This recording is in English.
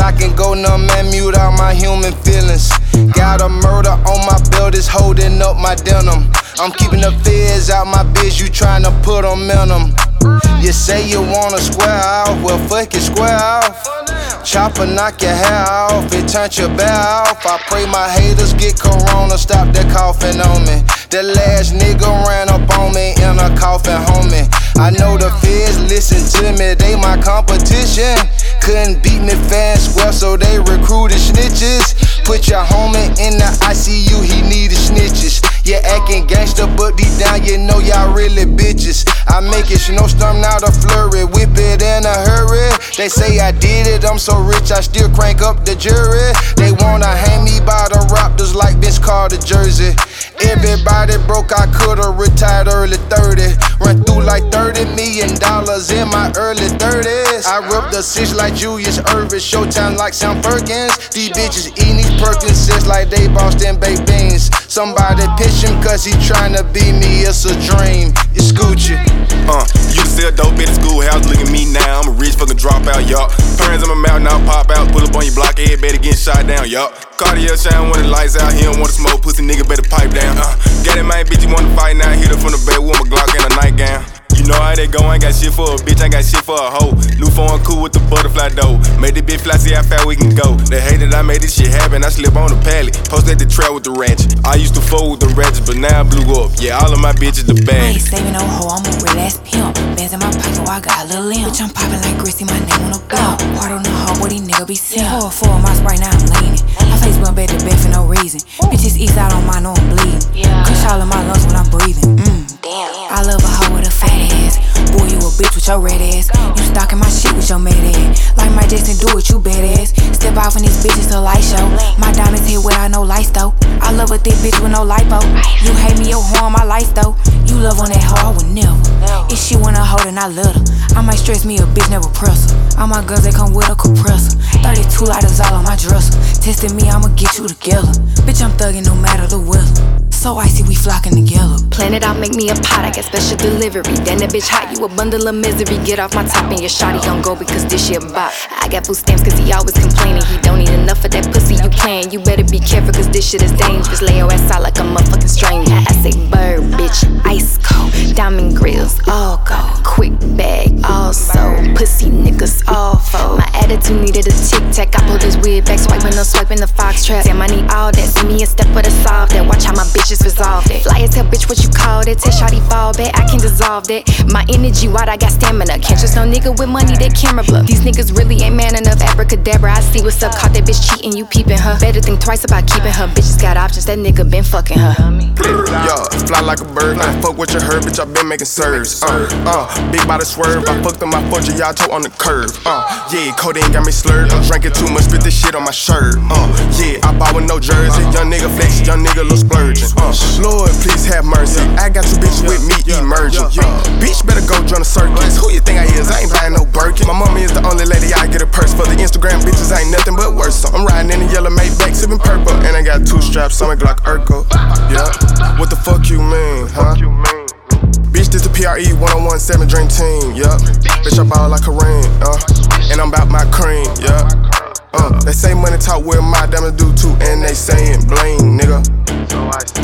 I can go numb and mute out my human feelings. Got a murder on my belt, it's holding up my denim. I'm keeping the feds out my bitch, you tryna put them in them. You say you wanna square off, well fuck it, square off. Chopper knock your hair off, it turn your bear off. I pray my haters get corona, stop that coughing on me. The last nigga ran up on me in a coffin, homie. I know the feds listen to me, they my competition. Couldn't beat me fair and square, so they recruited snitches. Put your homie in the ICU, he needed snitches. You acting gangster, but deep down you know y'all really bitches. I make it snowstorm, not a flurry, whip it in a hurry. They say I did it, I'm so rich, I still crank up the jury. They wanna hang me by the Raptors like Vince Carter jersey. Everybody broke, I could've retired early 30. Run through like $30 million in my early 30s. I rip the six like Julius Erving, Showtime like Sam Perkins. These bitches eating these Perkins like they Boston baked beans. Somebody pitch him cause he tryna be me, it's a dream. It's Gucci. You sell dope at the schoolhouse, look at me now, I'm a rich fucking dropout, y'all. Perns in my mouth, now pop out, pull up on your block, everybody getting shot down, y'all. Cartier shine when the lights out, he don't wanna smoke, pussy nigga better pipe down. Got it, man, bitch, you wanna fight now, hit her from the back with my Glock and a nightgown. You know how they go, I ain't got shit for a bitch, I ain't got shit for a hoe. New phone cool with the butterfly dough. Made the bitch fly, see how far we can go. They hate that I made this shit happen, I slip on the pallet. Post at the trail with the ratchet. I used to fool with the ratchets, but now I blew up. Yeah, all of my bitches the bad. I ain't saving no hoe, I'm a real ass pimp. Bands in my pocket, so I got a little limp. Bitch, I'm poppin' like Greasy, my name on the block. Hard on the hoe, what these nigga be seeing. Four of my Sprite, now I'm leaning. My face went back to bed for no reason. Bitches east out on my know I'm bleeding. Kush all in my lungs when I'm breathing. Damn. I love a hoe with a fat ass. Boy, you a bitch with your red ass. You stalking my shit with your mad ass. Like my Jackson, do it, you badass. Step off in these bitches to light show. My diamonds hit without no lights though. I love a thick bitch with no lipo. You hate me, your horn, my lights though. You love on that hoe, I would never. If she wanna hold it, I love her. I might stress me a bitch, never press her. All my guns, they come with a compressor. 32 lighters all on my dresser. Testing me, I'ma get you together. Bitch, I'm thugging no matter the weather. So icy, we flocking together. Plan it out, make me a pot, I got special delivery. Then that bitch hot, you a bundle of misery. Get off my top and your shawty gon' go because this shit bop. I got food stamps cause he always complaining. He don't need enough of that pussy you playing. You better be careful cause this shit is dangerous. Lay your ass out like a motherfucking stranger. I say bird, bitch, ice cold. Diamond grills, all gold. Quick bag, all sold. Pussy niggas, all fold. My attitude needed a tic-tac. I pulled this wig back, swiping the fox trap. Damn, I need all that. See me a step for the solve that. Watch how my bitches resolve it. Fly as hell, bitch, what you call that? Tell shawty fall back, I can dissolve that. My energy wide, I got stamina. Can't trust no nigga with money, that camera bluff. These niggas really ain't man enough. Abracadabra, I see what's up. Caught that bitch cheating, you peeping her. Better think twice about keeping her. Bitches got options, that nigga been fucking her. Yeah, fly like a bird. Nah, fuck what you heard, bitch, I been making serves. Big body swerve. I fucked on my fortune, y'all toe on the curve. Yeah, codeine got me slurred. I'm drinking too much, spit this shit on my shirt. Yeah, I bought with no jersey. Young nigga flex, young nigga little splurging. Lord, please have mercy. I got two bitches with me emerging. Bitch better go join the circus. Who you think I is? I ain't buying no Birkin. My mommy is the only lady I get a purse for. The Instagram bitches ain't nothing but worse. So I'm riding in the yellow Maybach, sipping purple, and I got two straps, I'm a Glock Urkel. Yeah, what the fuck you mean, huh? Bitch, this the PRE 1017 Dream Team, yeah. Bitch, I ball like Kareem, and I'm about my cream, yeah. They say money talk, where my diamonds do too, and they saying bling, nigga.